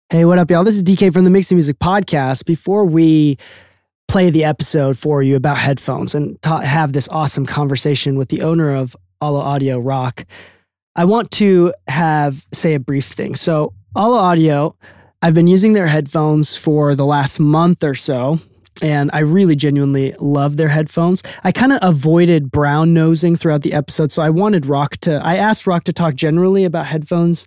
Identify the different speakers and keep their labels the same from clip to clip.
Speaker 1: Hey, what up, y'all? This is DK from the Mixing Music Podcast. Before we play the episode for you about headphones and have this awesome conversation with the owner of Allo Audio, Rock, I want to say a brief thing. So, Allo Audio, I've been using their headphones for the last month or so, and I really genuinely love their headphones. I kind of avoided brown nosing throughout the episode, so I asked Rock to talk generally about headphones.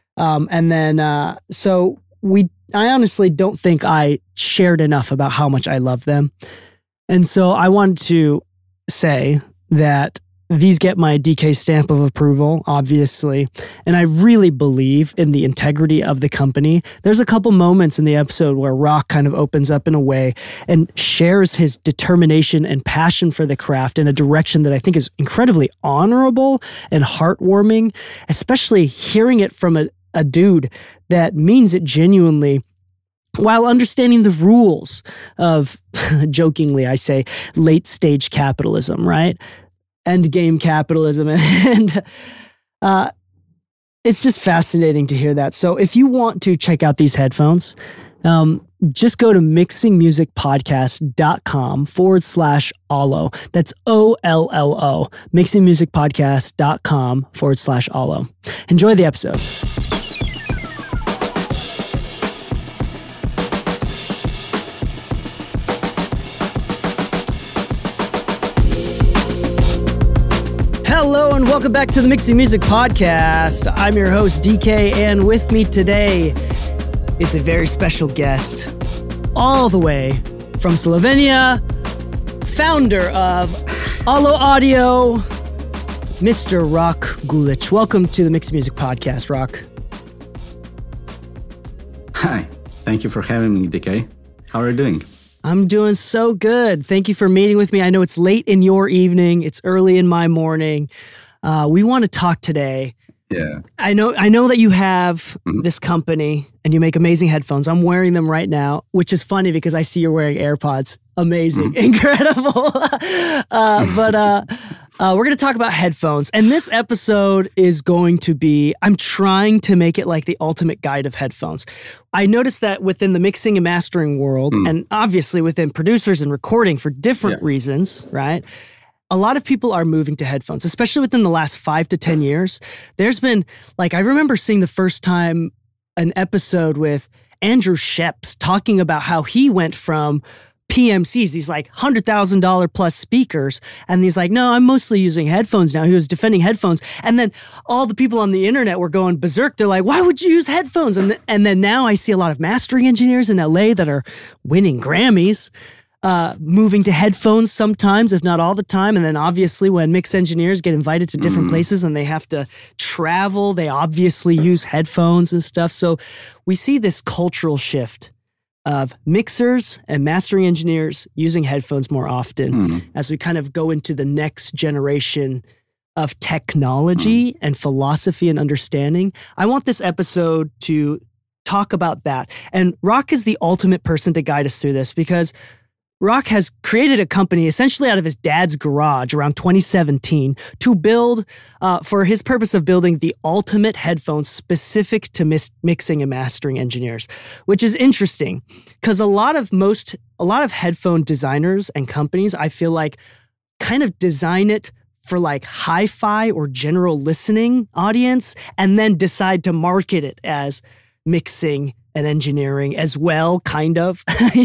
Speaker 1: I honestly don't think I shared enough about how much I love them. And so I wanted to say that these get my DK stamp of approval, obviously. And I really believe in the integrity of the company. There's a couple moments in the episode where Rock kind of opens up in a way and shares his determination and passion for the craft in a direction that I think is incredibly honorable and heartwarming, especially hearing it from a dude that means it genuinely while understanding the rules of, jokingly I say, late stage capitalism, right? End game capitalism. And it's just fascinating to hear that. So if you want to check out these headphones, just go to mixingmusicpodcast.com/Allo. That's OLLO. Mixingmusicpodcast.com/Allo. Enjoy the episode. Hello and welcome back to the Mixing Music Podcast. I'm your host, DK, and with me today is a very special guest, all the way from Slovenia, founder of Allo Audio, Mr. Rock Gulic. Welcome to the Mixing Music Podcast, Rock.
Speaker 2: Hi, thank you for having me, DK. How are you doing?
Speaker 1: I'm doing so good. Thank you for meeting with me. I know it's late in your evening. It's early in my morning. We want to talk today.
Speaker 2: Yeah.
Speaker 1: I know that you have this company and you make amazing headphones. I'm wearing them right now, which is funny because I see you're wearing AirPods. Amazing. Incredible. We're going to talk about headphones. And this episode is going to be, I'm trying to make it like the ultimate guide of headphones. I noticed that within the mixing and mastering world, and obviously within producers and recording for different reasons, right? A lot of people are moving to headphones, especially within the last 5 to 10 years. There's been, I remember seeing the first time an episode with Andrew Scheps talking about how he went from PMCs, these $100,000 plus speakers. And he's like, no, I'm mostly using headphones now. He was defending headphones. And then all the people on the internet were going berserk. They're like, why would you use headphones? And then now I see a lot of mastering engineers in LA that are winning Grammys, moving to headphones sometimes, if not all the time. And then obviously when mix engineers get invited to different places and they have to travel, they obviously use headphones and stuff. So we see this cultural shift of mixers and mastering engineers using headphones more often as we kind of go into the next generation of technology and philosophy and understanding. I want this episode to talk about that. And Rock is the ultimate person to guide us through this because Rock has created a company essentially out of his dad's garage around 2017 to build, for his purpose of building the ultimate headphones specific to mixing and mastering engineers, which is interesting because a lot of headphone designers and companies, I feel like, kind of design it for hi-fi or general listening audience and then decide to market it as mixing and engineering as well, kind of,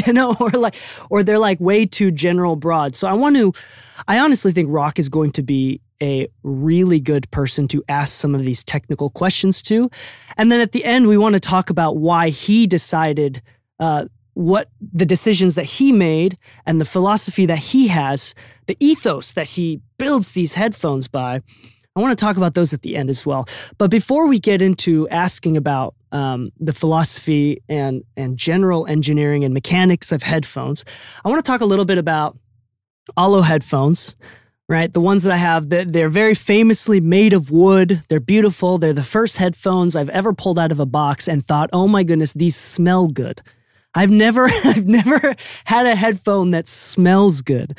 Speaker 1: or they're way too general broad. So I honestly think Rock is going to be a really good person to ask some of these technical questions to. And then at the end, we want to talk about why he decided what the decisions that he made and the philosophy that he has, the ethos that he builds these headphones by. I want to talk about those at the end as well. But before we get into asking about the philosophy and general engineering and mechanics of headphones, I want to talk a little bit about Allo headphones, right? The ones that I have, they're very famously made of wood. They're beautiful. They're the first headphones I've ever pulled out of a box and thought, oh my goodness, these smell good. I've never had a headphone that smells good.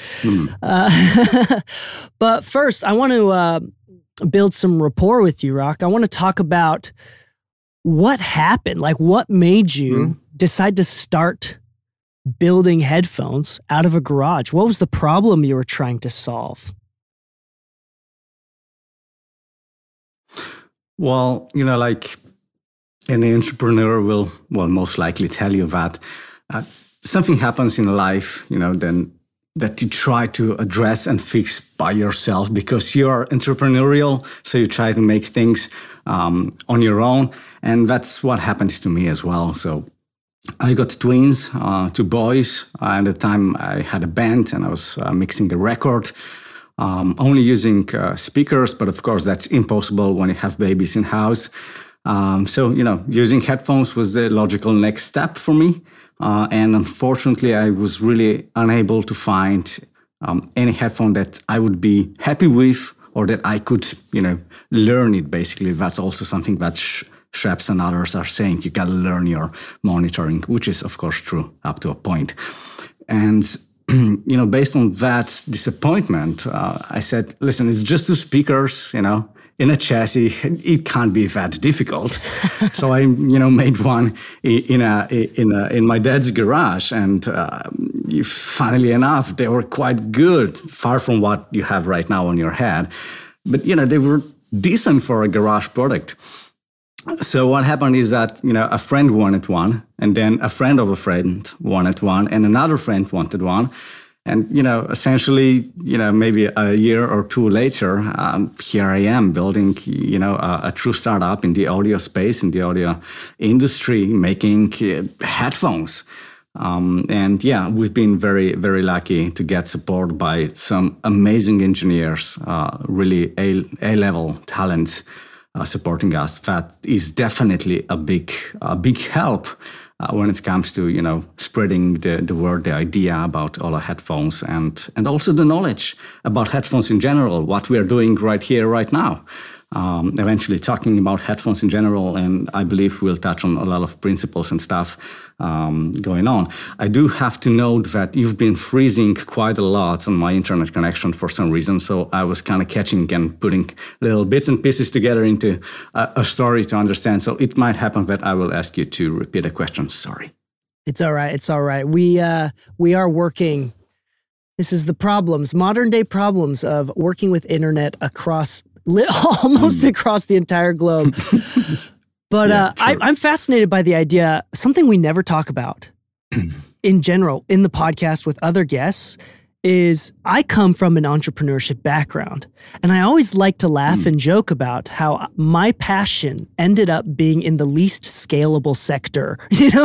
Speaker 1: But first, I want to build some rapport with you, Rock. I want to talk about what happened? Like, what made you decide to start building headphones out of a garage? What was the problem you were trying to solve?
Speaker 2: Well, like any entrepreneur will most likely tell you that something happens in life, then that you try to address and fix by yourself because you're entrepreneurial. So you try to make things on your own. And that's what happened to me as well. So I got twins, 2 boys. At the time I had a band and I was mixing a record, only using speakers. But of course, that's impossible when you have babies in house. So, using headphones was the logical next step for me. And unfortunately, I was really unable to find any headphone that I would be happy with or that I could, learn it, basically. That's also something that Schreps and others are saying. You got to learn your monitoring, which is, of course, true up to a point. And, based on that disappointment, I said, listen, it's just 2 speakers, in a chassis, it can't be that difficult. So I, made one in my dad's garage, and funnily enough, they were quite good, far from what you have right now on your head. But they were decent for a garage product. So what happened is that a friend wanted one, and then a friend of a friend wanted one, and another friend wanted one. And, essentially, maybe a year or 2 later, here I am building, a true startup in the audio space, in the audio industry, making headphones. And yeah, we've been very, very lucky to get support by some amazing engineers, really A-level talents supporting us. That is definitely a big help. When it comes to spreading the word, the idea about all our headphones, and also the knowledge about headphones in general, what we are doing right here, right now. Eventually talking about headphones in general, and I believe we'll touch on a lot of principles and stuff going on. I do have to note that you've been freezing quite a lot on my internet connection for some reason, so I was kind of catching and putting little bits and pieces together into a story to understand. So it might happen that I will ask you to repeat a question. Sorry.
Speaker 1: It's all right. It's all right. We are working. This is the problems, modern day problems of working with internet across almost across the entire globe. But yeah, sure. I'm fascinated by the idea, something we never talk about in general in the podcast with other guests, is I come from an entrepreneurship background. And I always like to laugh and joke about how my passion ended up being in the least scalable sector.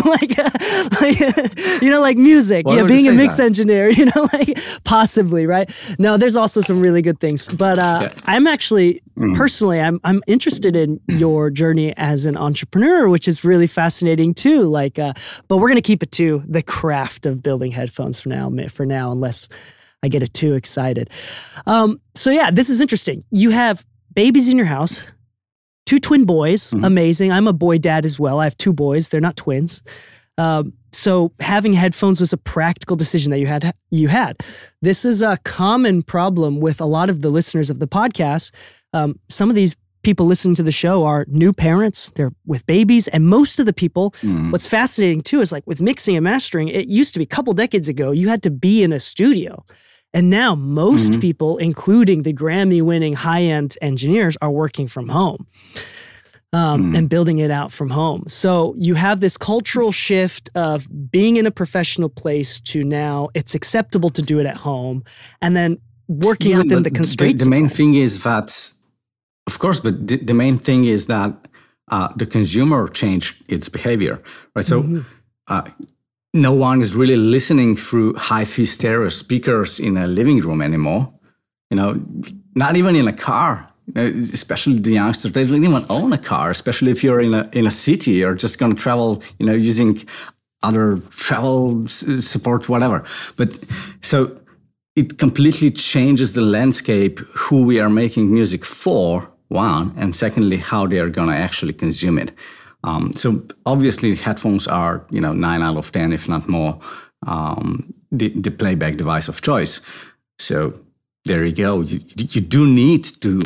Speaker 1: Like music, being a mix engineer, possibly, right? No, there's also some really good things. But I'm actually, personally, I'm interested in your journey as an entrepreneur, which is really fascinating too. But we're going to keep it to the craft of building headphones for now, unless I get it too excited. So yeah, this is interesting. You have babies in your house, 2 twin boys, amazing. I'm a boy dad as well. I have 2 boys. They're not twins. So having headphones was a practical decision that you had. This is a common problem with a lot of the listeners of the podcast. Some of these people listening to the show are new parents, they're with babies, and most of the people, what's fascinating too is like with mixing and mastering, it used to be a couple decades ago, you had to be in a studio. And now most people, including the Grammy-winning high-end engineers, are working from home and building it out from home. So you have this cultural shift of being in a professional place to now it's acceptable to do it at home, and then working within the constraints.
Speaker 2: The main thing is that, of course, but the main thing is that the consumer changed its behavior, right? So no one is really listening through hi-fi stereo speakers in a living room anymore. Not even in a car. Especially the youngsters, they don't even own a car. Especially if you're in a city, you're just going to travel, using other travel support, whatever. But so it completely changes the landscape, who we are making music for, one, and secondly, how they are going to actually consume it. So obviously headphones are, 9 out of 10, if not more, the playback device of choice. So there you go. You do need to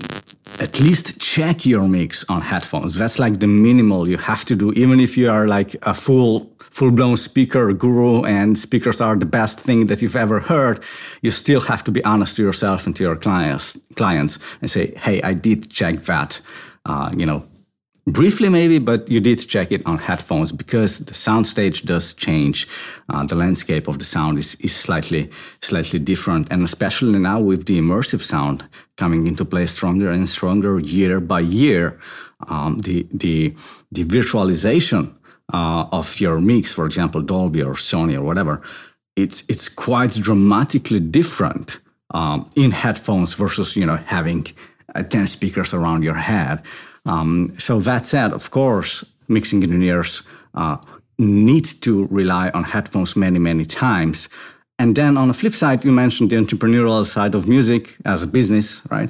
Speaker 2: at least check your mix on headphones. That's like the minimal you have to do, even if you are like a full-blown speaker guru and speakers are the best thing that you've ever heard. You still have to be honest to yourself and to your clients and say, hey, I did check that, briefly maybe, but you did check it on headphones, because the soundstage does change. The landscape of the sound is slightly different. And especially now with the immersive sound coming into play stronger and stronger year by year, the visualization of your mix, for example, Dolby or Sony or whatever, it's quite dramatically different in headphones versus, having 10 speakers around your head. So that said, of course, mixing engineers need to rely on headphones many, many times. And then on the flip side, you mentioned the entrepreneurial side of music as a business, right?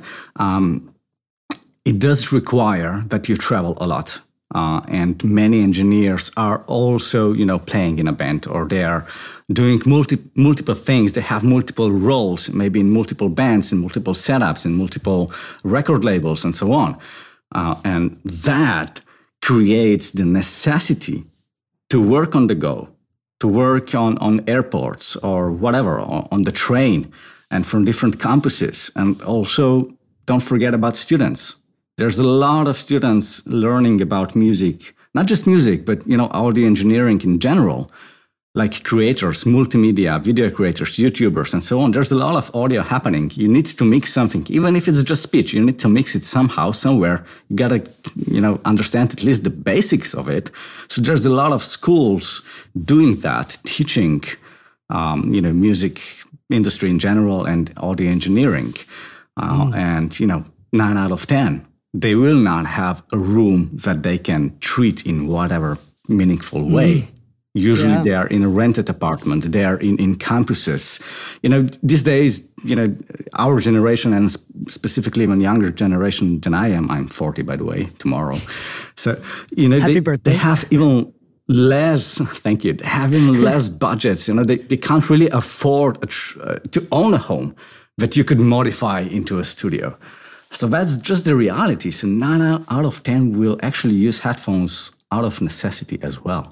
Speaker 2: It does require that you travel a lot. And many engineers are also, playing in a band, or they are doing multiple things. They have multiple roles, maybe in multiple bands, in multiple setups, in multiple record labels, and so on. And that creates the necessity to work on the go, to work on airports or whatever, on the train, and from different campuses. And also, don't forget about students. There's a lot of students learning about music, not just music, but audio engineering in general, like creators, multimedia, video creators, YouTubers, and so on. There's a lot of audio happening. You need to mix something, even if it's just speech. You need to mix it somehow, somewhere. You gotta, understand at least the basics of it. So there's a lot of schools doing that, teaching, music industry in general and audio engineering. And 9 out of 10, they will not have a room that they can treat in whatever meaningful way. Usually they are in a rented apartment, they are in campuses. These days, our generation, and specifically even younger generation than I am, I'm 40, by the way, tomorrow. So,
Speaker 1: Happy birthday.
Speaker 2: They have even less, thank you, they have even less budgets. They can't really afford to own a home that you could modify into a studio. So that's just the reality. So 9 out of 10 will actually use headphones out of necessity as well.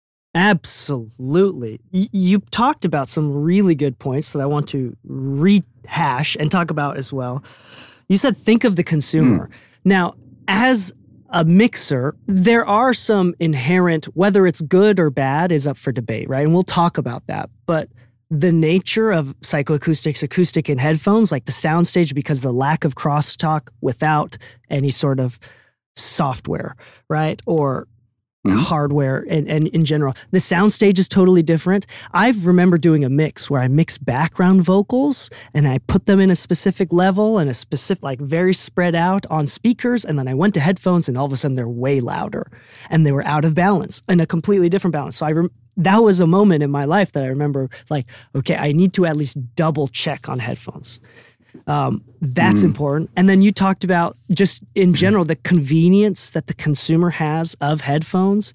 Speaker 1: Absolutely. You talked about some really good points that I want to rehash and talk about as well. You said, think of the consumer. Now, as a mixer, there are some inherent, whether it's good or bad is up for debate, right? And we'll talk about that. But the nature of psychoacoustics, acoustic in headphones, like the soundstage, because the lack of crosstalk without any sort of software, right? Or hardware and in general. The soundstage is totally different. I remember doing a mix where I mixed background vocals and I put them in a specific level and a specific, very spread out on speakers. And then I went to headphones and all of a sudden they're way louder and they were out of balance, in a completely different balance. So that was a moment in my life that I remember okay, I need to at least double check on headphones. That's important. And then you talked about just in general, the convenience that the consumer has of headphones.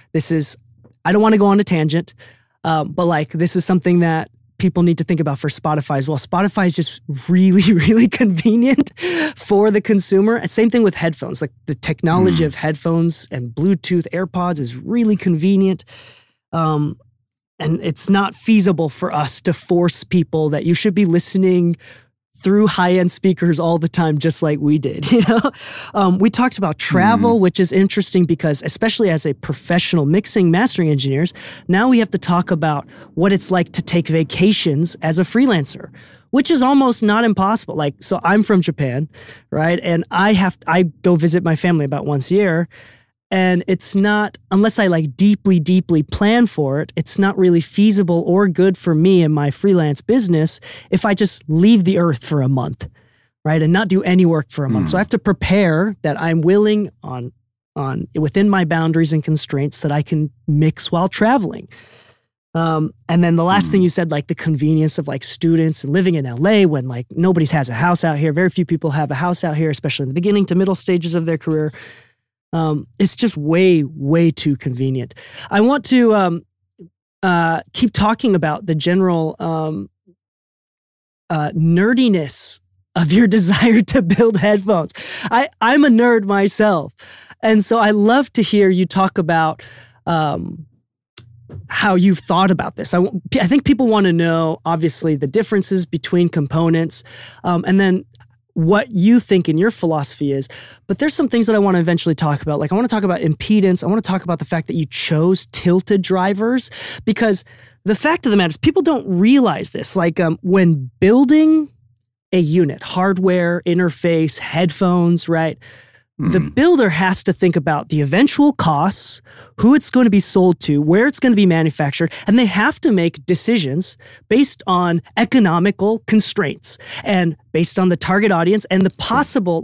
Speaker 1: I don't want to go on a tangent, but this is something that people need to think about for Spotify as well. Spotify is just really, really convenient for the consumer. And same thing with headphones. The technology of headphones and Bluetooth AirPods is really convenient. And it's not feasible for us to force people that you should be listening through high-end speakers all the time, just like we did. We talked about travel, which is interesting because, especially as a professional mixing, mastering engineers, now we have to talk about what it's like to take vacations as a freelancer, which is almost not impossible. So I'm from Japan, right? And I go visit my family about once a year. And it's not, unless I deeply, deeply plan for it, it's not really feasible or good for me and my freelance business if I just leave the earth for a month, right? And not do any work for a month. So I have to prepare that I'm willing on within my boundaries and constraints that I can mix while traveling. And then the last thing you said, the convenience of students and living in LA when nobody has a house out here. Very few people have a house out here, especially in the beginning to middle stages of their career. It's just way, way too convenient. I want to keep talking about the general nerdiness of your desire to build headphones. I'm a nerd myself. And so I love to hear you talk about how you've thought about this. I think people want to know, obviously, the differences between components, and then what you think and your philosophy is. But there's some things that I want to eventually talk about. Like I want to talk about impedance. I want to talk about the fact that you chose tilted drivers, because the fact of the matter is people don't realize this. Like when building a unit, hardware, interface, headphones, right? The builder has to think about the eventual costs, who it's going to be sold to, where it's going to be manufactured, and they have to make decisions based on economical constraints and based on the target audience and the possible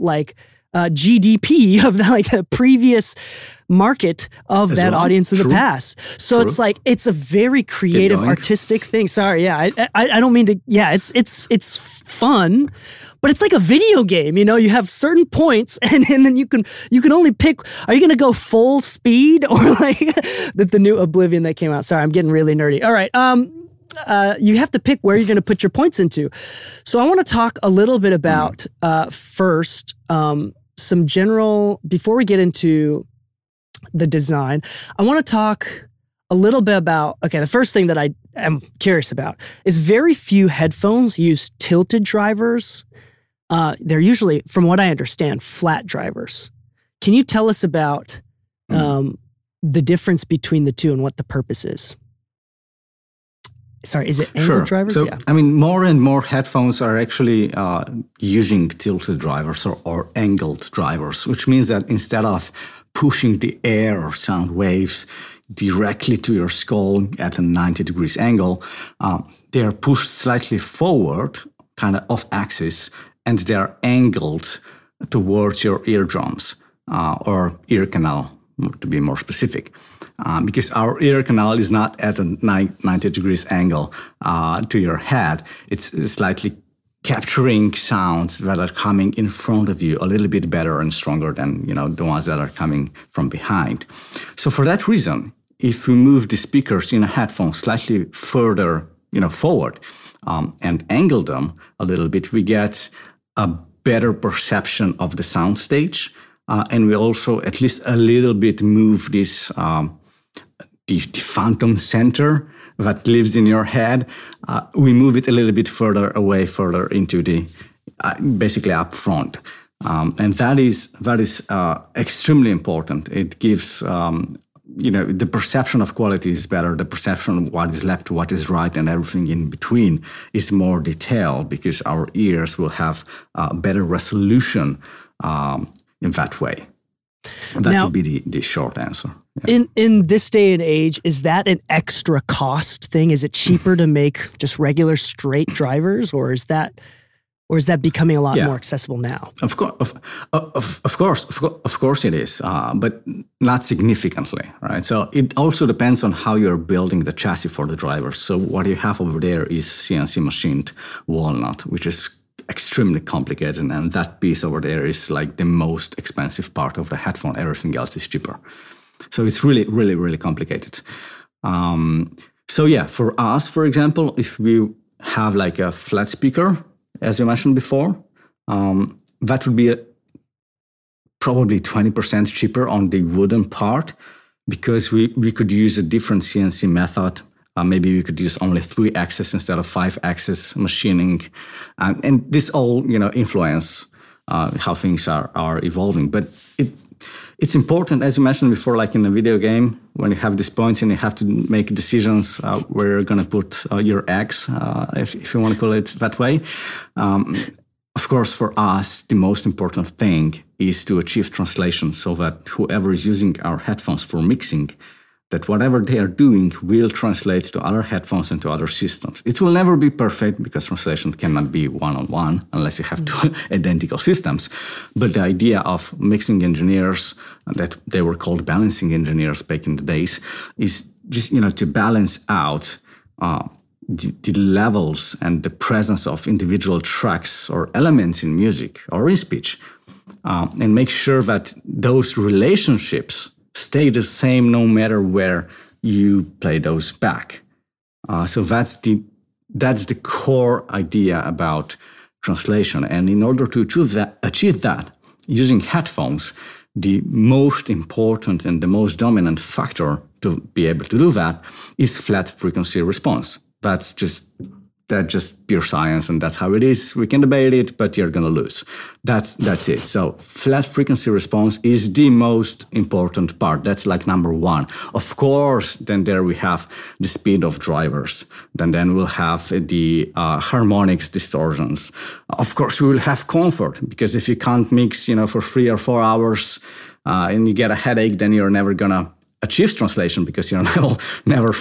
Speaker 1: GDP of the previous market of that audience in the past. So it's like, it's a very creative, artistic thing. Sorry, yeah, I don't mean to, yeah, it's fun. But it's like a video game, you have certain points and then you can only pick, are you going to go full speed or like the new Oblivion that came out? Sorry, I'm getting really nerdy. All right. You have to pick where you're going to put your points into. So I want to talk a little bit about first, some general, before we get into the design, I want to talk a little bit about, the first thing that I am curious about is very few headphones use tilted drivers. They're usually, from what I understand, flat drivers. Can you tell us about the difference between the two and what the purpose is? Sorry, is it angled drivers?
Speaker 2: So, yeah. More and more headphones are actually using tilted drivers or angled drivers, which means that instead of pushing the air or sound waves directly to your skull at a 90 degrees angle, they are pushed slightly forward, kind of off axis, and they're angled towards your eardrums or ear canal, to be more specific. Because our ear canal is not at a 90 degrees angle to your head. It's slightly capturing sounds that are coming in front of you a little bit better and stronger than the ones that are coming from behind. So for that reason, if we move the speakers in a headphone slightly further forward and angle them a little bit, we get a better perception of the sound stage, and we also at least a little bit move this the phantom center that lives in your head. We move it a little bit further away, further into the basically up front, and that is extremely important. It gives the perception of quality is better. The perception of what is left, what is right, and everything in between is more detailed because our ears will have better resolution in that way. That would be the short answer. Yeah.
Speaker 1: In this day and age, is that an extra cost thing? Is it cheaper to make just regular straight drivers, or is that becoming a lot more accessible now?
Speaker 2: Of course it is, but not significantly, right? So it also depends on how you're building the chassis for the drivers. So what you have over there is CNC machined walnut, which is extremely complicated, and that piece over there is like the most expensive part of the headphone. Everything else is cheaper. So it's really, really, really complicated. For us, for example, if we have like a flat speaker, as you mentioned before, that would be probably 20% cheaper on the wooden part, because we could use a different CNC method. Maybe we could use only 3-axis instead of 5-axis machining. And this all, influence how things are evolving. But it's important, as you mentioned before, like in a video game, when you have these points and you have to make decisions where you're going to put your eggs, if you want to call it that way. Of course, for us, the most important thing is to achieve translation so that whoever is using our headphones for mixing, that whatever they are doing will translate to other headphones and to other systems. It will never be perfect because translation cannot be one-on-one unless you have two identical systems. But the idea of mixing engineers, that they were called balancing engineers back in the days, is just to balance out the levels and the presence of individual tracks or elements in music or in speech, and make sure that those relationships stay the same no matter where you play those back. So that's the core idea about translation. And in order to achieve that, using headphones, the most important and the most dominant factor to be able to do that is flat frequency response. That's just pure science, and that's how it is. We can debate it, but you're going to lose. That's it. So flat frequency response is the most important part. That's like number one. Of course, then there we have the speed of drivers. Then we'll have the harmonics distortions. Of course, we will have comfort, because if you can't mix, for 3 or 4 hours and you get a headache, then you're never going to achieve translation, because never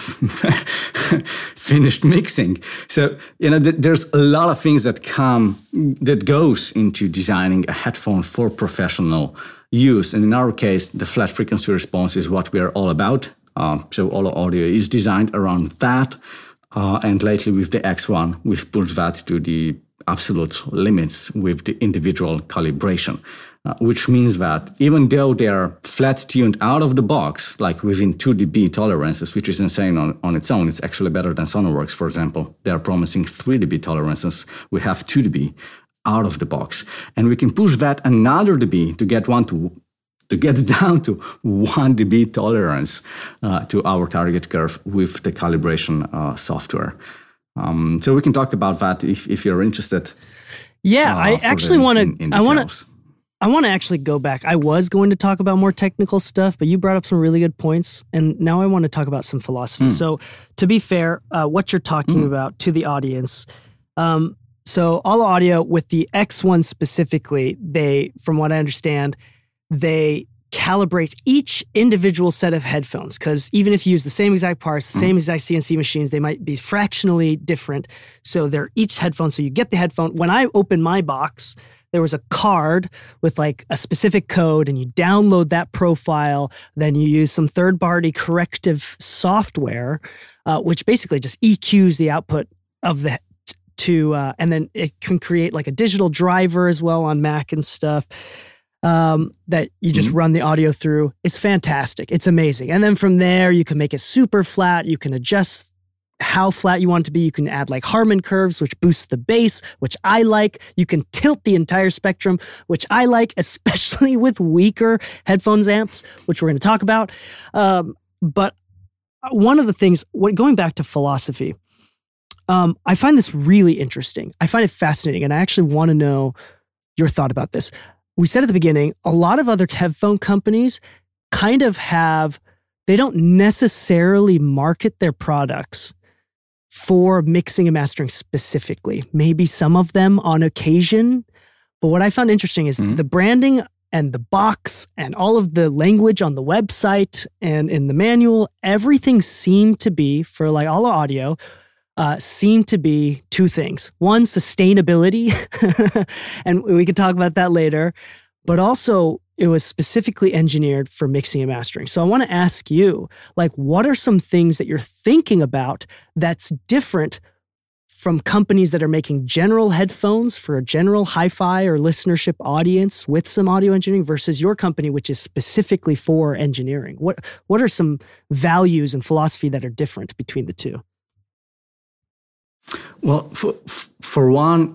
Speaker 2: finished mixing. So there's a lot of things that goes into designing a headphone for professional use. And in our case, the flat frequency response is what we are all about. So Olo Audio is designed around that. And lately with the X1, we've pushed that to the absolute limits with the individual calibration. Which means that even though they are flat tuned out of the box, like within 2 dB tolerances, which is insane on its own, it's actually better than Sonarworks, for example. They are promising 3 dB tolerances. We have 2 dB out of the box. And we can push that another dB to get down to 1 dB tolerance to our target curve with the calibration software. So we can talk about that if you're interested.
Speaker 1: Yeah, I actually want to. I want to actually go back. I was going to talk about more technical stuff, but you brought up some really good points, and now I want to talk about some philosophy. So to be fair, what you're talking about to the audience, so Olo Audio with the X1 specifically, from what I understand, they calibrate each individual set of headphones, because even if you use the same exact parts, the same exact CNC machines, they might be fractionally different. So they're each headphone. So you get the headphone. When I open my box, there was a card with like a specific code, and you download that profile. Then you use some third-party corrective software, which basically just EQs the output of the and then it can create like a digital driver as well on Mac and stuff that you just run the audio through. It's fantastic. It's amazing. And then from there, you can make it super flat. You can adjust how flat you want it to be. You can add like Harman curves, which boosts the bass, which I like. You can tilt the entire spectrum, which I like, especially with weaker headphones amps, which we're going to talk about. But one of the things, going back to philosophy, I find this really interesting. I find it fascinating, and I actually want to know your thought about this. We said at the beginning, a lot of other headphone companies kind of they don't necessarily market their products for mixing and mastering specifically. Maybe some of them on occasion. But what I found interesting is the branding and the box and all of the language on the website and in the manual, everything seemed to be, for like Olo Audio, seemed to be 2 things. One, sustainability, and we could talk about that later, but also it was specifically engineered for mixing and mastering. So I want to ask you, like, what are some things that you're thinking about that's different from companies that are making general headphones for a general hi-fi or listenership audience with some audio engineering versus your company, which is specifically for engineering? What are some values and philosophy that are different between the two?
Speaker 2: Well, for one,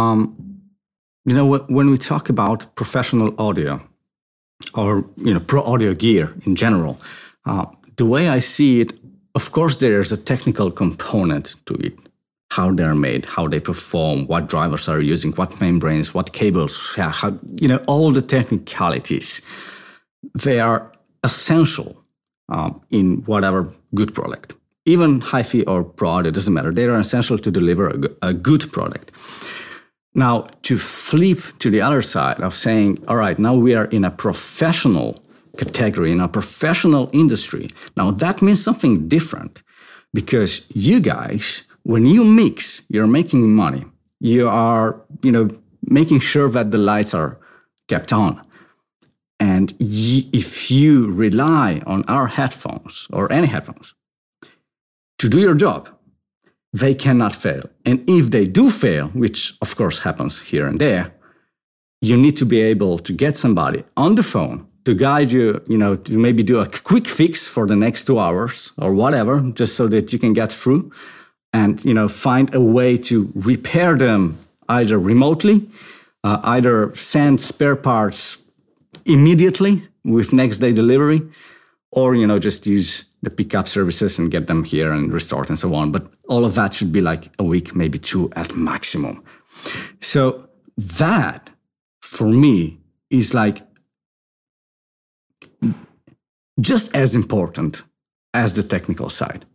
Speaker 2: when we talk about professional audio, or pro audio gear in general, the way I see it, of course, there's a technical component to it. How they're made, how they perform, what drivers are using, what membranes, what cables, all the technicalities. They are essential in whatever good product. Even hi-fi or pro audio, doesn't matter. They are essential to deliver a good product. Now, to flip to the other side of saying, all right, now we are in a professional category, in a professional industry. Now, that means something different, because you guys, when you mix, you're making money. You are, making sure that the lights are kept on. And if you rely on our headphones or any headphones to do your job, they cannot fail. And if they do fail, which of course happens here and there, you need to be able to get somebody on the phone to guide you, to maybe do a quick fix for the next 2 hours or whatever, just so that you can get through and, find a way to repair them either remotely, either send spare parts immediately with next day delivery, or just use the pickup services and get them here and restored and so on. But all of that should be like a week, maybe 2 at maximum. So that, for me, is like just as important as the technical side.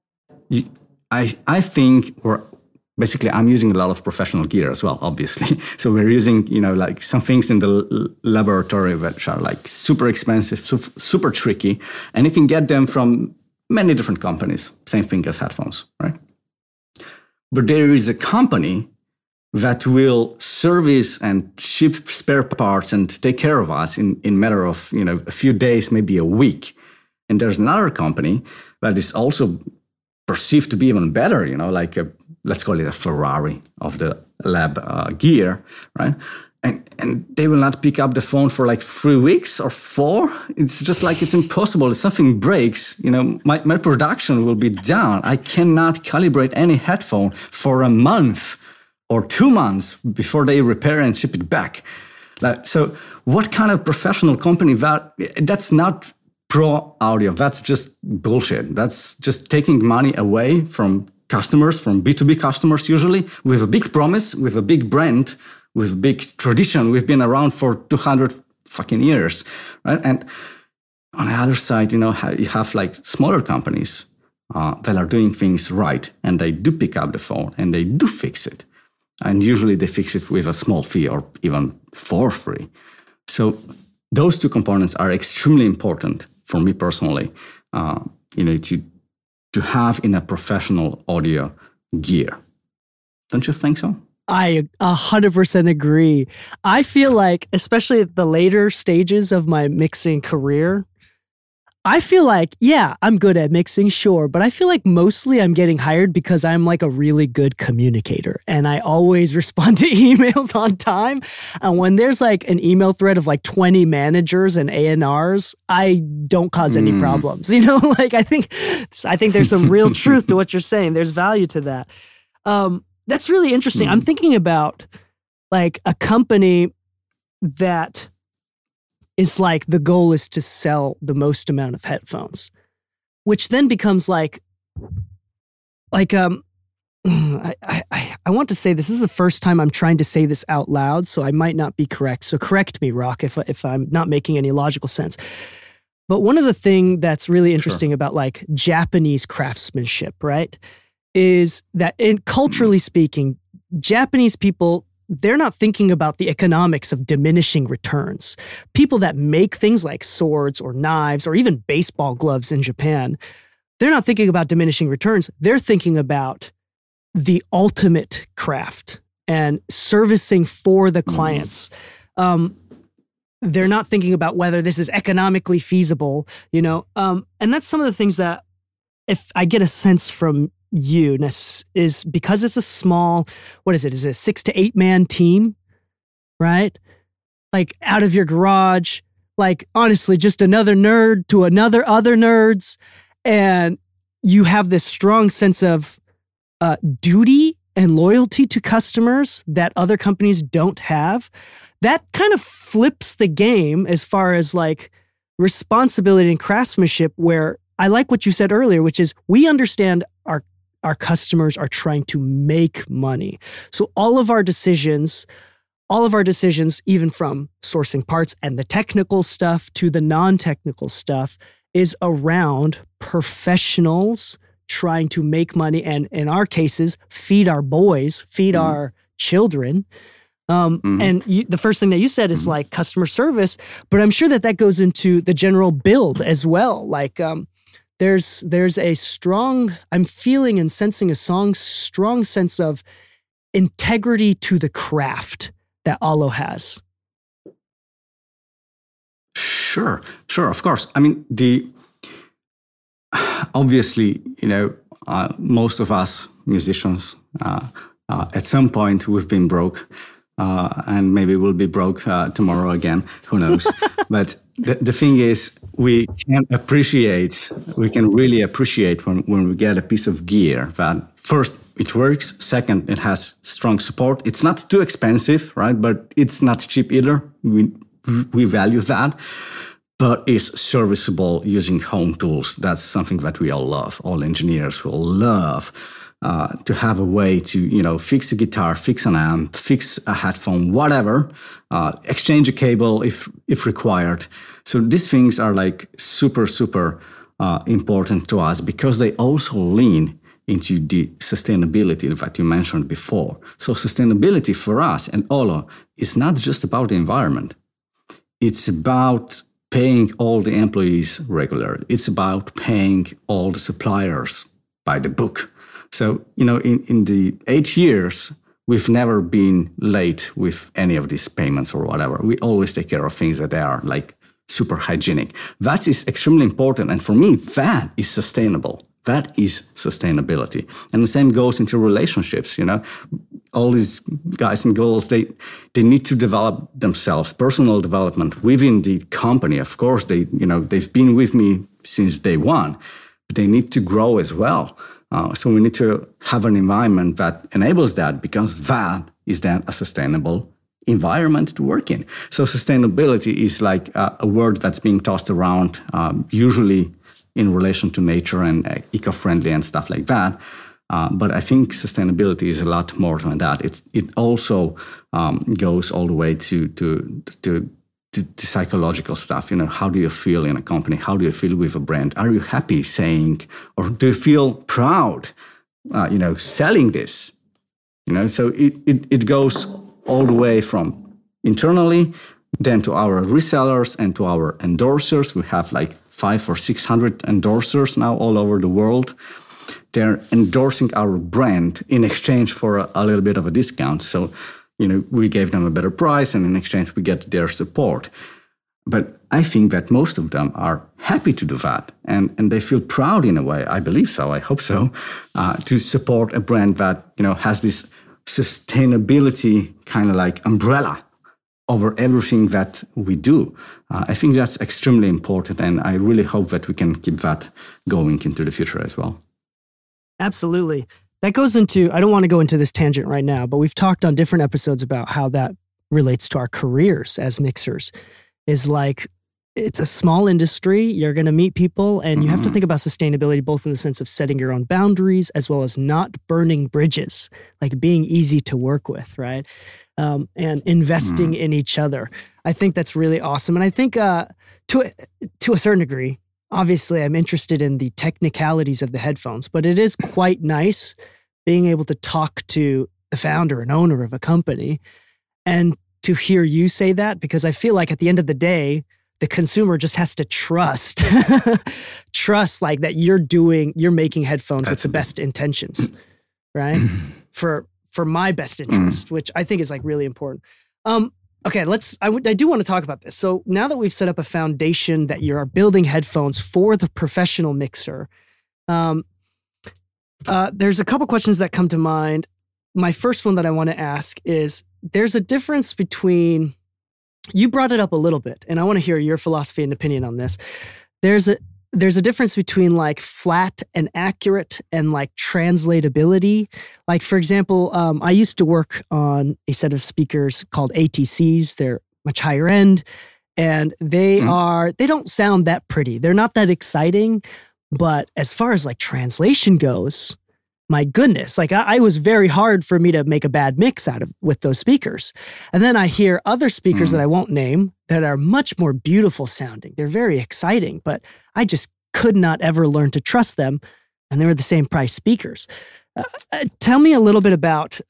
Speaker 2: I think I'm using a lot of professional gear as well, obviously. So we're using, like some things in the laboratory which are like super expensive, super tricky, and you can get them from many different companies. Same thing as headphones, right? But there is a company that will service and ship spare parts and take care of us in matter of, a few days, maybe a week. And there's another company that is also perceived to be even better, like let's call it a Ferrari of the lab gear, right? And they will not pick up the phone for like 3 weeks or 4. It's just like, it's impossible. If something breaks, my production will be down. I cannot calibrate any headphone for a month or 2 months before they repair and ship it back. So what kind of professional company that's not pro audio? That's just bullshit. That's just taking money away from customers, from B2B customers usually, with a big promise, with a big brand, with a big tradition. We've been around for 200 fucking years, right? And on the other side, you have like smaller companies that are doing things right, and they do pick up the phone and they do fix it. And usually they fix it with a small fee or even for free. So those two components are extremely important for me personally, to have in a professional audio gear. Don't you think so?
Speaker 1: I 100% agree. I feel like, especially at the later stages of my mixing career, I feel like, yeah, I'm good at mixing, sure, but I feel like mostly I'm getting hired because I'm like a really good communicator and I always respond to emails on time. And when there's like an email thread of like 20 managers and A&Rs, I don't cause any problems. Like I think there's some real truth to what you're saying. There's value to that. That's really interesting. I'm thinking about like a company that is like the goal is to sell the most amount of headphones, which then becomes I want to say this is the first time I'm trying to say this out loud, so I might not be correct. So correct me, Rock, if I'm not making any logical sense. But one of the things that's really interesting about like Japanese craftsmanship, right, is that culturally speaking, Japanese people, they're not thinking about the economics of diminishing returns. People that make things like swords or knives or even baseball gloves in Japan, they're not thinking about diminishing returns. They're thinking about the ultimate craft and servicing for the clients. They're not thinking about whether this is economically feasible, and that's some of the things that, if I get a sense from you, is because it's a small, what is it? Is it a 6 to 8 man team, right? Like out of your garage, like honestly, just another nerd to other nerds. And you have this strong sense of duty and loyalty to customers that other companies don't have. That kind of flips the game as far as like responsibility and craftsmanship, where I like what you said earlier, which is we understand our customers are trying to make money. So all of our decisions, even from sourcing parts and the technical stuff to the non-technical stuff, is around professionals trying to make money and, in our cases, feed our boys, feed our children. And the first thing that you said is like customer service, but I'm sure that goes into the general build as well. Like, there's a strong, I'm feeling and sensing a strong sense of integrity to the craft that Allo has.
Speaker 2: Sure, of course. I mean, obviously, most of us musicians, at some point we've been broke, and maybe we'll be broke tomorrow again. Who knows? But The thing is, we can really appreciate when we get a piece of gear that first, it works. Second, it has strong support. It's not too expensive, right? But it's not cheap either. We value that. But it's serviceable using home tools. That's something that we all love. All engineers will love to have a way to, fix a guitar, fix an amp, fix a headphone, whatever, exchange a cable if required. So these things are like super, super important to us because they also lean into the sustainability that you mentioned before. So sustainability for us and Olo is not just about the environment. It's about paying all the employees regularly. It's about paying all the suppliers by the book. So, in the 8 years, we've never been late with any of these payments or whatever. We always take care of things that are like super hygienic. That is extremely important. And for me, that is sustainable. That is sustainability. And the same goes into relationships, All these guys and girls, they need to develop themselves, personal development within the company. Of course, they've been with me since day one, but they need to grow as well. So we need to have an environment that enables that because that is then a sustainable environment to work in. So sustainability is like a word that's being tossed around, usually in relation to nature and eco-friendly and stuff like that. But I think sustainability is a lot more than that. It also goes all the way to psychological stuff. How do you feel in a company? How do you feel with a brand? Are you happy saying, or do you feel proud, selling this? So it goes all the way from internally, then to our resellers and to our endorsers. We have like 500 or 600 endorsers now all over the world. They're endorsing our brand in exchange for a little bit of a discount. So, we gave them a better price and in exchange we get their support. But I think that most of them are happy to do that. And they feel proud in a way, I believe so, I hope so, to support a brand that, has this sustainability kind of like umbrella over everything that we do. I think that's extremely important. And I really hope that we can keep that going into the future as well.
Speaker 1: Absolutely. That goes into, I don't want to go into this tangent right now, but we've talked on different episodes about how that relates to our careers as mixers. Is like, it's a small industry, you're going to meet people, and you have to think about sustainability both in the sense of setting your own boundaries as well as not burning bridges, like being easy to work with, right? And investing in each other. I think that's really awesome. And I think to a certain degree, obviously, I'm interested in the technicalities of the headphones, but it is quite nice being able to talk to the founder and owner of a company and to hear you say that, because I feel like at the end of the day, the consumer just has to trust like that you're making headphones with the best intentions, right? For my best interest, which I think is like really important. Okay, I do want to talk about this. So now that we've set up a foundation that you are building headphones for the professional mixer, there's a couple questions that come to mind. My first one that I want to ask is, there's a difference between, you brought it up a little bit, and I want to hear your philosophy and opinion on this. There's a difference between like flat and accurate and like translatability. Like, for example, I used to work on a set of speakers called ATCs. They're much higher end, and they don't sound that pretty. They're not that exciting, but as far as like translation goes, my goodness, like I was very hard for me to make a bad mix with those speakers. And then I hear other speakers that I won't name that are much more beautiful sounding. They're very exciting, but I just could not ever learn to trust them. And they were the same price speakers. Tell me a little bit about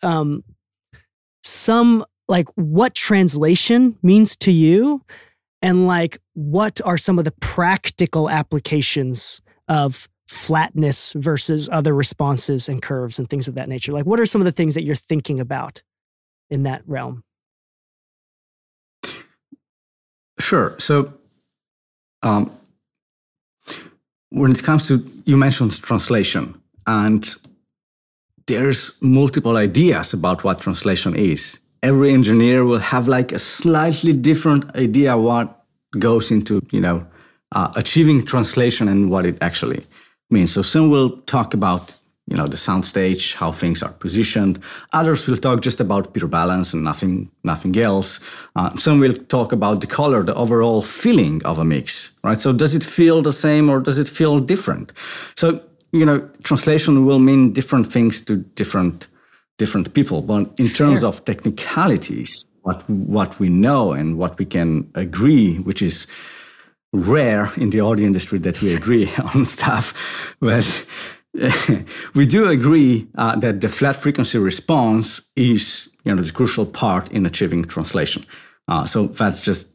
Speaker 1: what translation means to you, and like what are some of the practical applications of flatness versus other responses and curves and things of that nature. Like, what are some of the things that you're thinking about in that realm?
Speaker 2: Sure. So when it comes to, you mentioned translation, and there's multiple ideas about what translation is. Every engineer will have like a slightly different idea what goes into, achieving translation and what it actually means. So some will talk about, the soundstage, how things are positioned. Others will talk just about pure balance and nothing else. Some will talk about the color, the overall feeling of a mix, right? So does it feel the same or does it feel different? So, translation will mean different things to different people. But in terms of technicalities, what we know and what we can agree, which is rare in the audio industry that we agree on stuff, but we do agree that the flat frequency response is, the crucial part in achieving translation. So that's just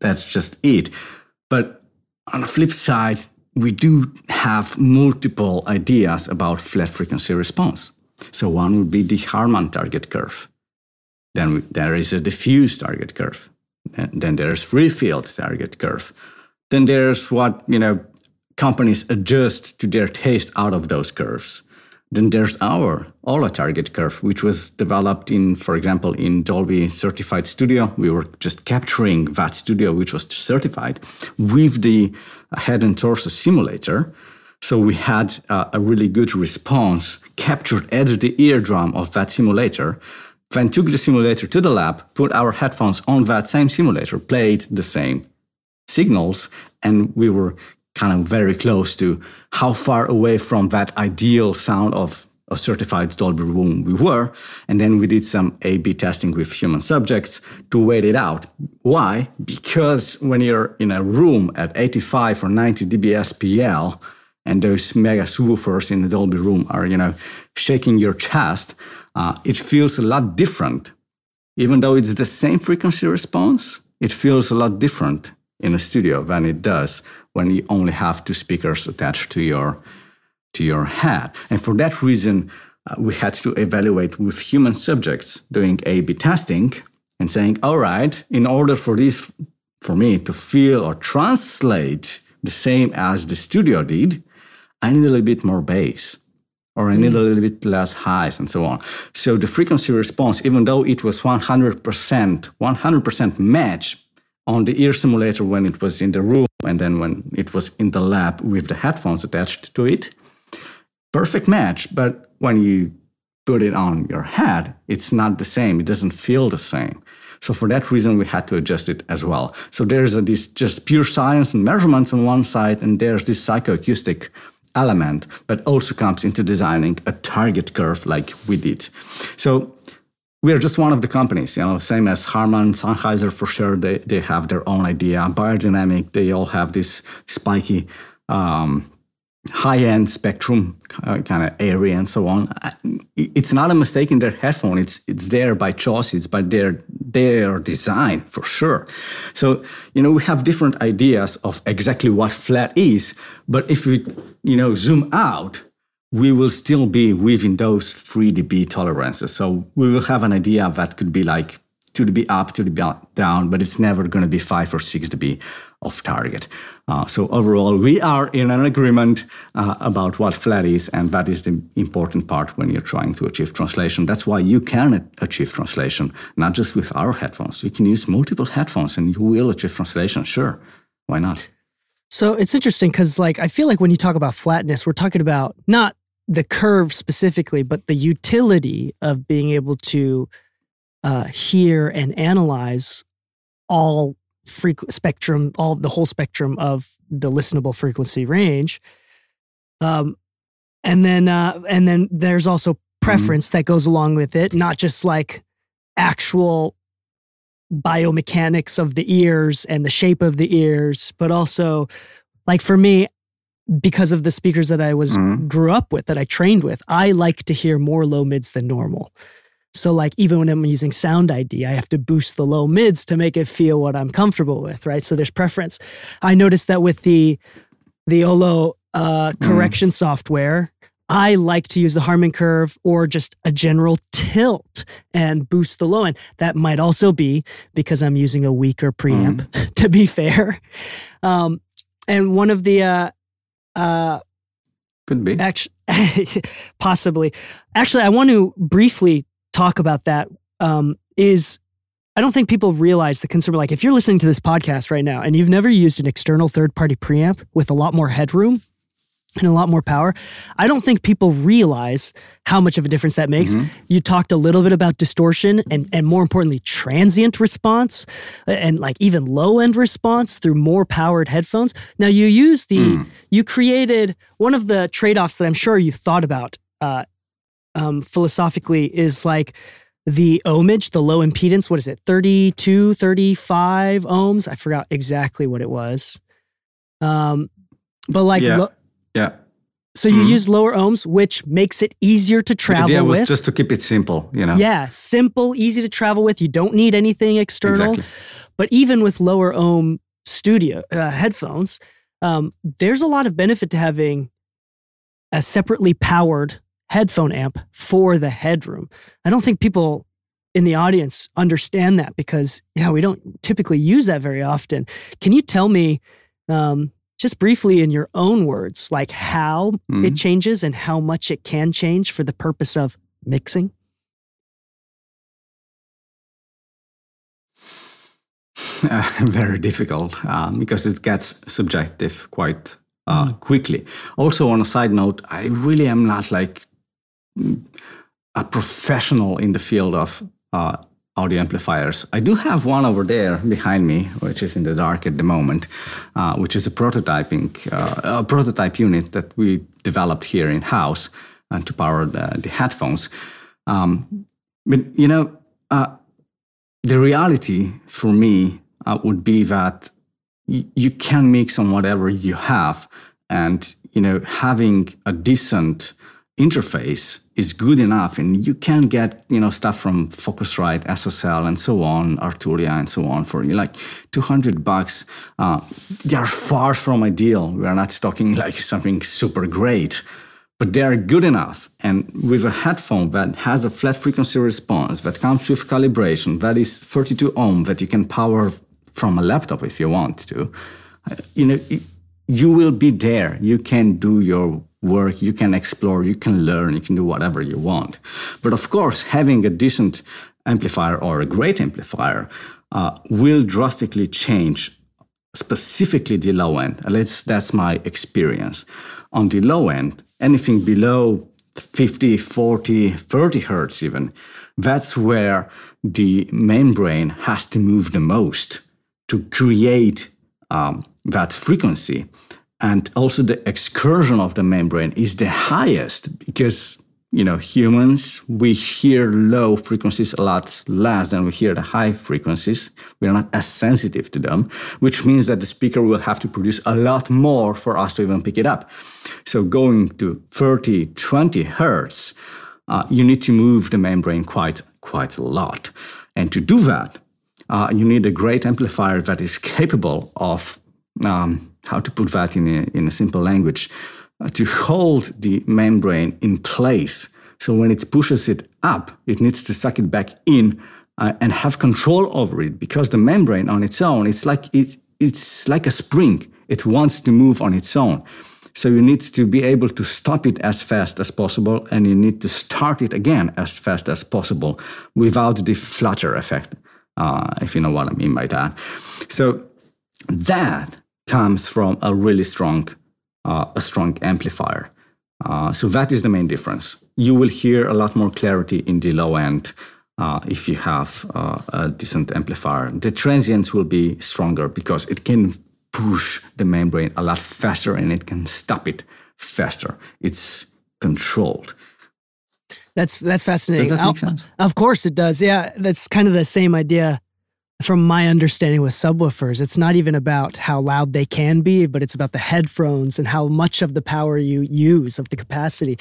Speaker 2: it. But on the flip side, we do have multiple ideas about flat frequency response. So one would be the Harman target curve. Then there is a diffuse target curve. And then there's free field target curve. Then there's what, companies adjust to their taste out of those curves. Then there's our Ola target curve, which was developed for example, in Dolby Certified Studio. We were just capturing that studio, which was certified, with the head and torso simulator. So we had a really good response captured at the eardrum of that simulator. Then took the simulator to the lab, put our headphones on that same simulator, played the same signals, and we were kind of very close to how far away from that ideal sound of a certified Dolby room we were. And then we did some A/B testing with human subjects to wait it out. Why? Because when you're in a room at 85 or 90 dB SPL, and those mega subwoofers in the Dolby room are, shaking your chest, it feels a lot different. Even though it's the same frequency response, it feels a lot different in a studio than it does when you only have two speakers attached to your head. And for that reason, we had to evaluate with human subjects, doing A/B testing and saying, all right, in order for me to feel or translate the same as the studio did, I need a little bit more bass, or I need a little bit less highs, and so on. So the frequency response, even though it was 100% match on the ear simulator when it was in the room, and then when it was in the lab with the headphones attached to it, perfect match. But when you put it on your head, it's not the same. It doesn't feel the same. So for that reason, we had to adjust it as well. So there's this just pure science and measurements on one side, and there's this psychoacoustic element that also comes into designing a target curve like we did. So we are just one of the companies, same as Harman, Sennheiser for sure. They have their own idea. Beyerdynamic, they all have this spiky high-end spectrum kind of area and so on. It's not a mistake in their headphone. It's there by choice. It's by their design for sure. So, we have different ideas of exactly what flat is, but if we, zoom out, we will still be within those 3 dB tolerances. So we will have an idea that could be like 2 dB up, 2 dB down, but it's never going to be 5 or 6 dB off target. So overall, we are in an agreement about what flat is, and that is the important part when you're trying to achieve translation. That's why you can achieve translation, not just with our headphones. You can use multiple headphones and you will achieve translation, sure. Why not?
Speaker 1: So it's interesting because I feel like when you talk about flatness, we're talking about not the curve specifically, but the utility of being able to hear and analyze all spectrum, the whole spectrum of the listenable frequency range. And then there's also preference that goes along with it, not just actual biomechanics of the ears and the shape of the ears, but also for me, because of the speakers that I grew up with, that I trained with, I like to hear more low mids than normal. So even when I'm using Sound ID, I have to boost the low mids to make it feel what I'm comfortable with, right? So there's preference. I noticed that with the Olo correction software, I like to use the Harman curve or just a general tilt and boost the low end. That might also be because I'm using a weaker preamp, to be fair. And one of the
Speaker 2: could be
Speaker 1: possibly. Actually, I want to briefly talk about that. Is I don't think people realize the consumer, like if you're listening to this podcast right now and you've never used an external third-party preamp with a lot more headroom and a lot more power, I don't think people realize how much of a difference that makes. You talked a little bit about distortion and more importantly, transient response and like even low-end response through more powered headphones. Now you use you created one of the trade-offs that I'm sure you thought about philosophically is like the ohmage, the low impedance. What is it? 32, 35 ohms? I forgot exactly what it was. But like, so you use lower ohms, which makes it easier to travel with.
Speaker 2: The idea was just to keep it simple, you know?
Speaker 1: Yeah, simple, easy to travel with. You don't need anything external.
Speaker 2: Exactly.
Speaker 1: But even with lower ohm studio headphones, there's a lot of benefit to having a separately powered headphone amp for the headroom. I don't think people in the audience understand that because, we don't typically use that very often. Can you tell me, just briefly in your own words, like how it changes and how much it can change for the purpose of mixing?
Speaker 2: Very difficult because it gets subjective quite quickly. Also, on a side note, I really am not like a professional in the field of audio amplifiers. I do have one over there behind me, which is in the dark at the moment, which is a prototype unit that we developed here in-house to power the headphones. But, the reality for me would be that you can mix on whatever you have, and, having a decent interface is good enough, and you can get stuff from Focusrite, SSL, and so on, Arturia, and so on for like $200. They are far from ideal. We are not talking like something super great, but they are good enough. And with a headphone that has a flat frequency response, that comes with calibration, that is 32 ohm, that you can power from a laptop if you want to, you will be there. You can do your work, you can explore, you can learn, you can do whatever you want. But of course, having a decent amplifier or a great amplifier will drastically change specifically the low end. That's my experience. On the low end, anything below 50, 40, 30 hertz even, that's where the membrane has to move the most to create that frequency. And also the excursion of the membrane is the highest because, humans, we hear low frequencies a lot less than we hear the high frequencies. We are not as sensitive to them, which means that the speaker will have to produce a lot more for us to even pick it up. So going to 30, 20 hertz, you need to move the membrane quite a lot. And to do that, you need a great amplifier that is capable of how to put that in a simple language, to hold the membrane in place. So when it pushes it up, it needs to suck it back in and have control over it, because the membrane on its own, it's like a spring. It wants to move on its own. So you need to be able to stop it as fast as possible, and you need to start it again as fast as possible without the flutter effect, if you know what I mean by that. So that comes from a really strong amplifier. So that is the main difference. You will hear a lot more clarity in the low end if you have a decent amplifier. The transients will be stronger because it can push the membrane a lot faster and it can stop it faster. It's controlled.
Speaker 1: That's fascinating.
Speaker 2: Does that make sense?
Speaker 1: Of course it does. Yeah, that's kind of the same idea from my understanding with subwoofers. It's not even about how loud they can be, but it's about the headphones and how much of the power you use, of the capacity.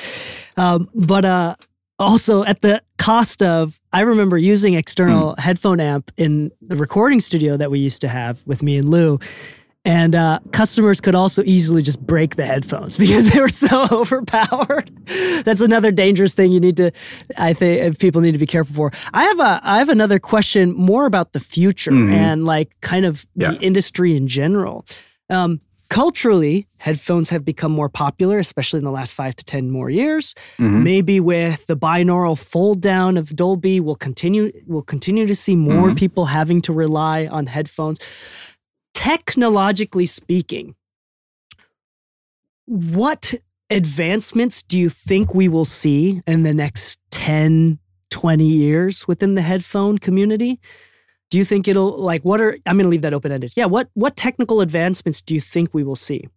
Speaker 1: But also at the cost of, I remember using external headphone amp in the recording studio that we used to have with me and Lou. And customers could also easily just break the headphones because they were so overpowered. That's another dangerous thing I think people need to be careful for. I have another question more about the future and like kind of the industry in general. culturally, headphones have become more popular, especially in the last 5 to 10 more years. Maybe with the binaural fold down of Dolby, we'll continue to see more people having to rely on headphones. Technologically speaking, what advancements do you think we will see in the next 10, 20 years within the headphone community? Do you think it'll, like, I'm going to leave that open-ended. Yeah, what technical advancements do you think we will see?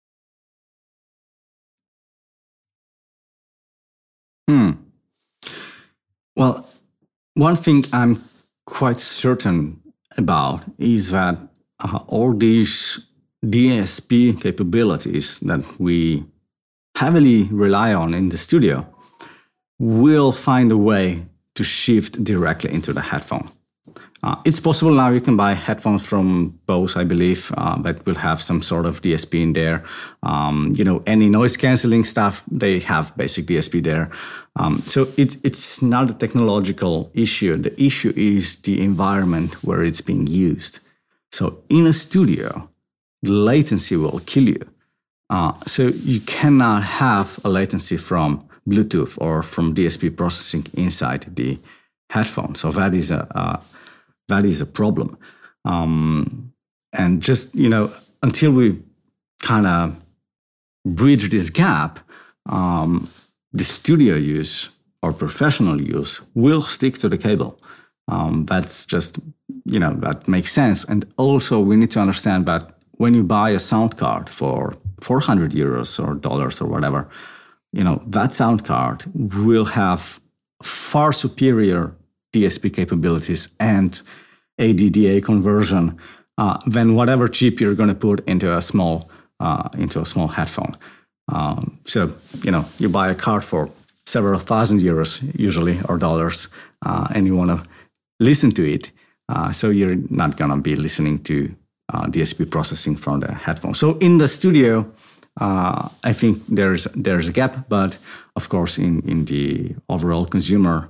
Speaker 2: Well, one thing I'm quite certain about is that all these DSP capabilities that we heavily rely on in the studio will find a way to shift directly into the headphone. It's possible now you can buy headphones from Bose, I believe, that will have some sort of DSP in there. Any noise canceling stuff, they have basic DSP there. So it's not a technological issue. The issue is the environment where it's being used. So in a studio, the latency will kill you. So you cannot have a latency from Bluetooth or from DSP processing inside the headphone. So that is a problem. And just, until we kind of bridge this gap, the studio use or professional use will stick to the cable. That's just, that makes sense. And also we need to understand that when you buy a sound card for 400 euros or dollars or whatever, that sound card will have far superior DSP capabilities and ADDA conversion than whatever chip you're going to put into a small headphone. So you buy a card for several thousand euros usually or dollars, and you want to listen to it. So you're not going to be listening to DSP processing from the headphone. So in the studio, I think there's a gap, but of course in the overall consumer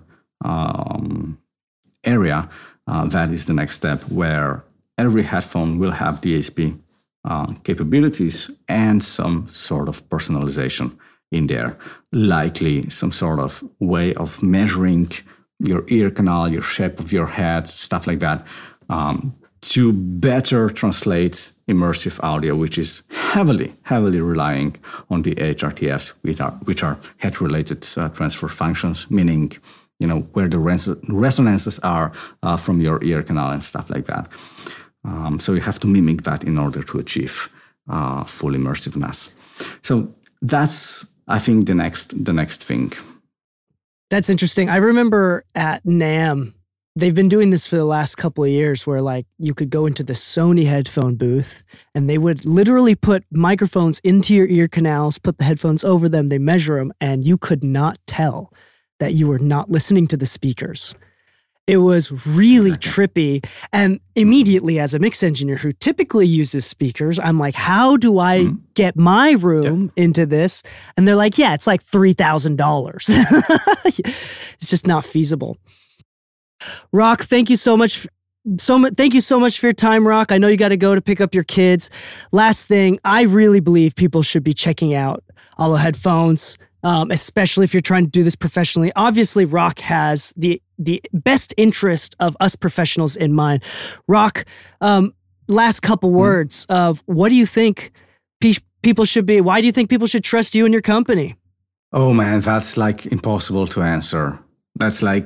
Speaker 2: area, that is the next step where every headphone will have DSP capabilities and some sort of personalization in there, likely some sort of way of measuring your ear canal, your shape of your head, stuff like that, to better translate immersive audio, which is heavily relying on the HRTFs, which are head-related transfer functions, meaning where the resonances are from your ear canal and stuff like that. So you have to mimic that in order to achieve full immersiveness. So that's, I think, the next thing.
Speaker 1: That's interesting. I remember at NAMM, they've been doing this for the last couple of years where like you could go into the Sony headphone booth and they would literally put microphones into your ear canals, put the headphones over them, they measure them, and you could not tell that you were not listening to the speakers. It was really trippy. And immediately as a mix engineer who typically uses speakers, I'm like, how do I get my room into this? And they're like, yeah, it's like $3,000. It's just not feasible. Rock, thank you so much. Thank you so much for your time, Rock. I know you got to go to pick up your kids. Last thing, I really believe people should be checking out Allo headphones, especially if you're trying to do this professionally. Obviously, Rock has the best interest of us professionals in mind. Rock, last couple words of what do you think people should be? Why do you think people should trust you and your company?
Speaker 2: Oh man, that's like impossible to answer. That's like,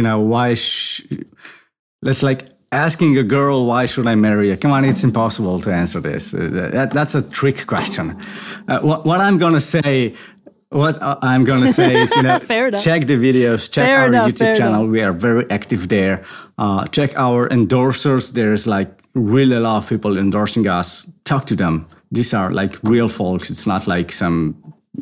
Speaker 2: that's like asking a girl, why should I marry you? Come on, it's impossible to answer this. That's a trick question. What I'm going to say is, check the videos, check our YouTube channel. We are very active there. Check our endorsers. There's like really a lot of people endorsing us. Talk to them. These are like real folks. It's not like some,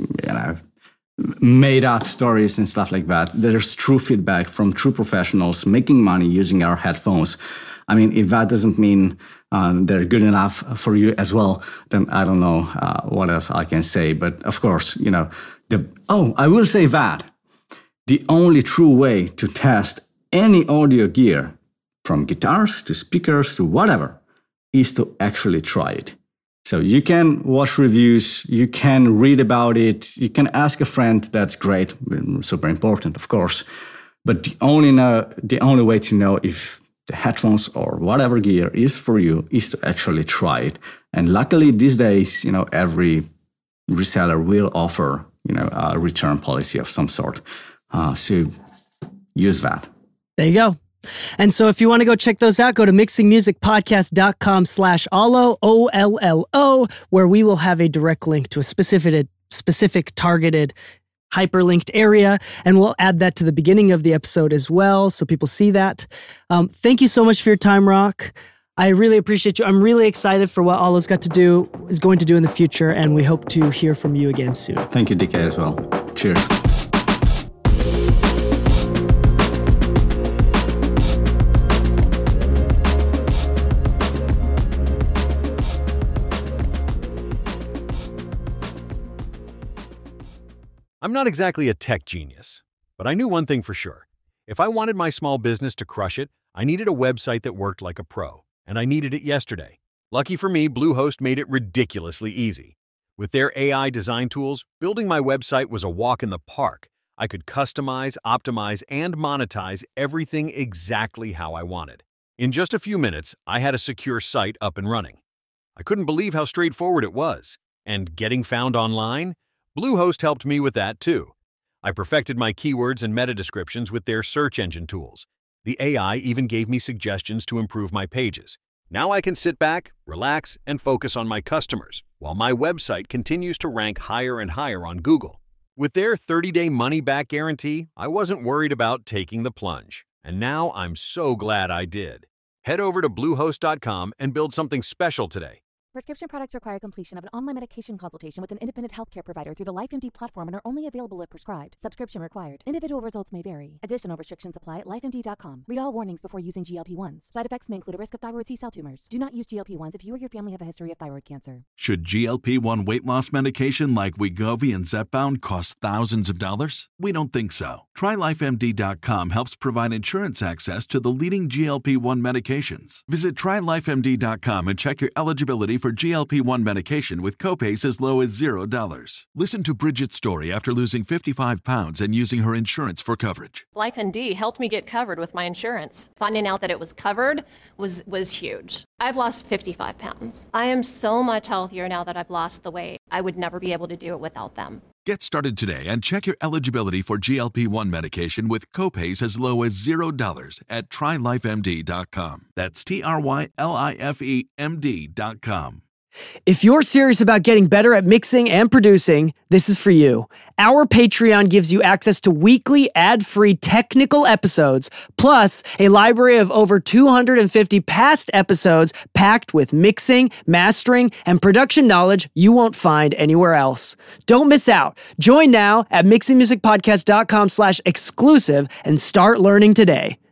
Speaker 2: made up stories and stuff like that. There's true feedback from true professionals making money using our headphones. I mean, if that doesn't mean they're good enough for you as well, then I don't know what else I can say. But of course, I will say that the only true way to test any audio gear, from guitars to speakers to whatever, is to actually try it. So you can watch reviews, you can read about it, you can ask a friend. That's great, super important, of course. But the only way to know if the headphones or whatever gear is for you is to actually try it. And luckily these days, every reseller will offer, a return policy of some sort. So use that.
Speaker 1: There you go. And so if you want to go check those out, go to mixingmusicpodcast.com/Ollo, OLLO, where we will have a direct link to a specific targeted hyperlinked area. And we'll add that to the beginning of the episode as well, so people see that. Thank you so much for your time, Rock. I really appreciate you. I'm really excited for what Ollo's is going to do in the future, and we hope to hear from you again soon.
Speaker 2: Thank you, DK, as well. Cheers.
Speaker 3: I'm not exactly a tech genius, but I knew one thing for sure. If I wanted my small business to crush it, I needed a website that worked like a pro, and I needed it yesterday. Lucky for me, Bluehost made it ridiculously easy. With their AI design tools, building my website was a walk in the park. I could customize, optimize, and monetize everything exactly how I wanted. In just a few minutes, I had a secure site up and running. I couldn't believe how straightforward it was. And getting found online? Bluehost helped me with that too. I perfected my keywords and meta descriptions with their search engine tools. The AI even gave me suggestions to improve my pages. Now I can sit back, relax, and focus on my customers, while my website continues to rank higher and higher on Google. With their 30-day money-back guarantee, I wasn't worried about taking the plunge. And now I'm so glad I did. Head over to Bluehost.com and build something special today.
Speaker 4: Prescription products require completion of an online medication consultation with an independent healthcare provider through the LifeMD platform and are only available if prescribed. Subscription required. Individual results may vary. Additional restrictions apply at lifemd.com. Read all warnings before using GLP-1s. Side effects may include a risk of thyroid C-cell tumors. Do not use GLP-1s if you or your family have a history of thyroid cancer.
Speaker 5: Should GLP-1 weight loss medication like Wegovy and Zepbound cost thousands of dollars? We don't think so. TryLifeMD.com helps provide insurance access to the leading GLP-1 medications. Visit TryLifeMD.com and check your eligibility for GLP-1 medication with copays as low as $0. Listen to Bridget's story after losing 55 pounds and using her insurance for coverage.
Speaker 6: LifeMD helped me get covered with my insurance. Finding out that it was covered was huge. I've lost 55 pounds. I am so much healthier now that I've lost the weight. I would never be able to do it without them.
Speaker 5: Get started today and check your eligibility for GLP-1 medication with copays as low as $0 at TryLifeMD.com. That's TryLifeMD.com.
Speaker 1: If you're serious about getting better at mixing and producing, this is for you. Our Patreon gives you access to weekly ad-free technical episodes, plus a library of over 250 past episodes packed with mixing, mastering, and production knowledge you won't find anywhere else. Don't miss out. Join now at mixingmusicpodcast.com/exclusive and start learning today.